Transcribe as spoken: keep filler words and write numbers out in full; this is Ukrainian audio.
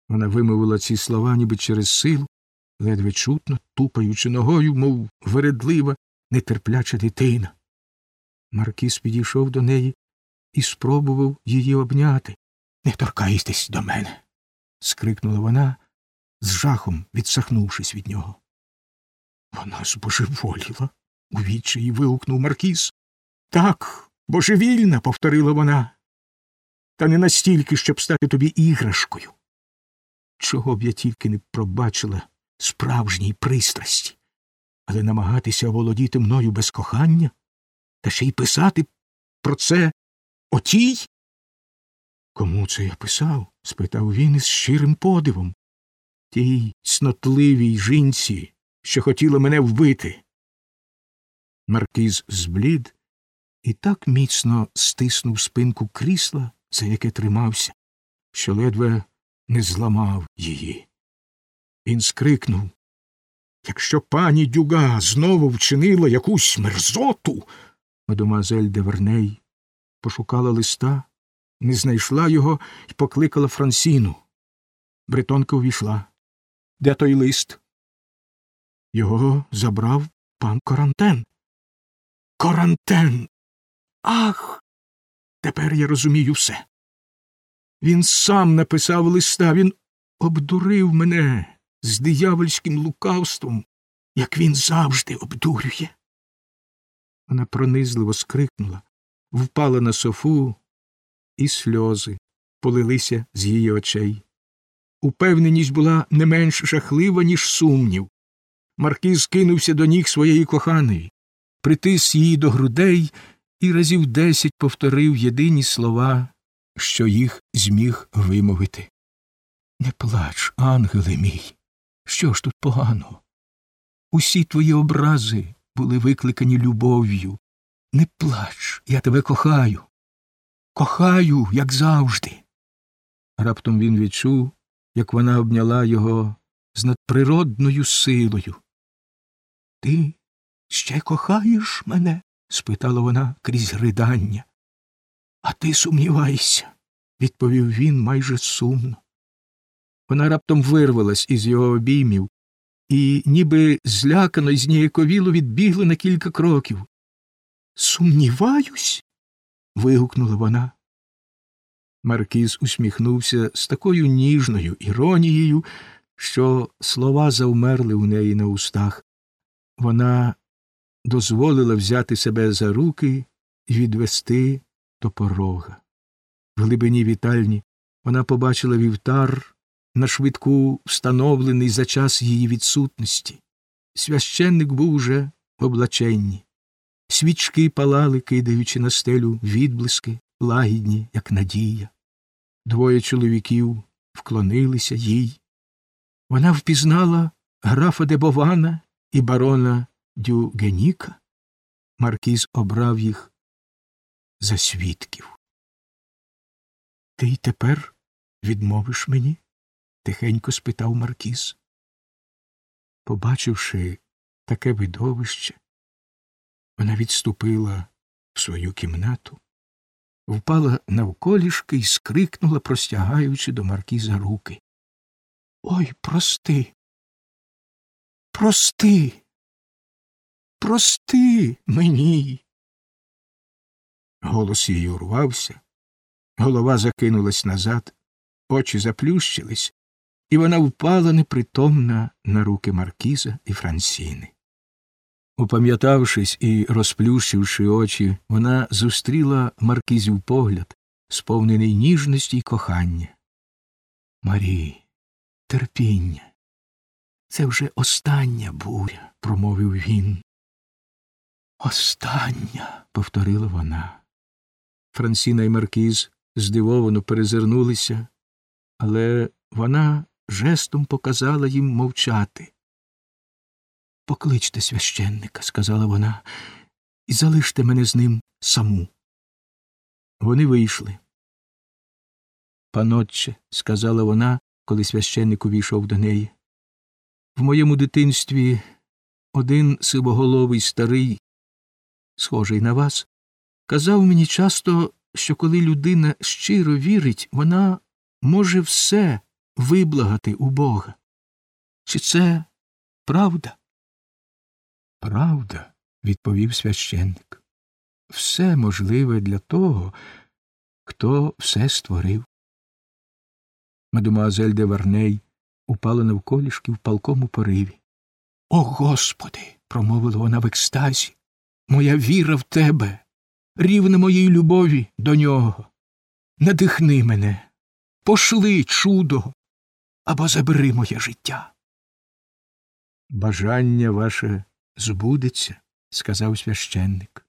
Вона вимовила ці слова ніби через силу, ледве чутно, тупаючи ногою, мов вередлива, нетерпляча дитина. Маркіз підійшов до неї і спробував її обняти. «Не торкайтесь до мене!» – скрикнула вона, з жахом відсахнувшись від нього. «Вона збожеволіла!» – у відчаї вигукнув Маркіз. «Так, божевільна!» – повторила вона. «Та не настільки, щоб стати тобі іграшкою. Чого б я тільки не пробачила справжній пристрасті, але намагатися оволодіти мною без кохання, та ще й писати про це отій?» «Кому це я писав?» – спитав він із щирим подивом. «Тій цнотливій жінці, що хотіла мене вбити». Маркіз зблід і так міцно стиснув спинку крісла, за яке тримався, що ледве не зламав її. Він скрикнув: «Якщо пані Дюга знову вчинила якусь мерзоту!» Мадемуазель де Верней пошукала листа, не знайшла його і покликала Франсіну. Бретонка увійшла. «Де той лист?» «Його забрав пан Корантен». «Корантен! Ах! Тепер я розумію все. Він сам написав листа, він обдурив мене з диявольським лукавством, як він завжди обдурює». Вона пронизливо скрикнула, впала на софу, і сльози полилися з її очей. Упевненість була не менш жахлива, ніж сумнів. Маркіз кинувся до ніг своєї коханої, притис її до грудей і разів десять повторив єдині слова, що їх зміг вимовити. «Не плач, ангеле мій, що ж тут поганого? Усі твої образи були викликані любов'ю. Не плач, я тебе кохаю. Кохаю, як завжди». Раптом він відчув, як вона обняла його з надприродною силою. «Ти ще кохаєш мене?» – спитала вона крізь ридання. «А ти сумнівайся», – відповів він майже сумно. Вона раптом вирвалась із його обіймів і, ніби злякано й зніяковіло, відбігла на кілька кроків. «Сумніваюсь?» – вигукнула вона. Маркіз усміхнувся з такою ніжною іронією, що слова завмерли у неї на устах. Вона дозволила взяти себе за руки і відвести до порога. В глибині вітальні вона побачила вівтар, нашвидку встановлений за час її відсутності. Священник був уже в облаченні. Свічки палали, кидаючи на стелю відблиски, лагідні, як надія. Двоє чоловіків вклонилися їй. Вона впізнала графа де Бована і барона дю Геніка. Маркіз обрав їх за свідків. «Ти й тепер відмовиш мені?» – тихенько спитав Маркіз. Побачивши таке видовище, вона відступила в свою кімнату, впала навколішки і скрикнула, простягаючи до Маркіза руки: «Ой, прости! Прости! Прости мені!» Голос її урвався, голова закинулась назад, очі заплющились, і вона впала непритомна на руки Маркіза і Франсіни. Упам'ятавшись і розплющивши очі, вона зустріла Маркізів погляд, сповнений ніжності й кохання. «Марі, терпіння, це вже остання буря», – промовив він. «Остання», – повторила вона. Франсіна і Маркіз здивовано перезирнулися, але вона жестом показала їм мовчати. «Покличте священника», – сказала вона, – «і залиште мене з ним саму». Вони вийшли. «Панотче», – сказала вона, коли священник увійшов до неї, – «в моєму дитинстві один сивоголовий старий, схожий на вас, казав мені часто, що коли людина щиро вірить, вона може все виблагати у Бога. Чи це правда? Правда, відповів священник. Все можливе для того, хто все створив. Мадемуазель де Варней упала навколішки в палкому пориві. «О, Господи!» – промовила вона в екстазі. «Моя віра в Тебе, рівна моїй любові до Нього. Надихни мене, пошли чудо, або забери моє життя». «Бажання ваше збудеться», – сказав священник.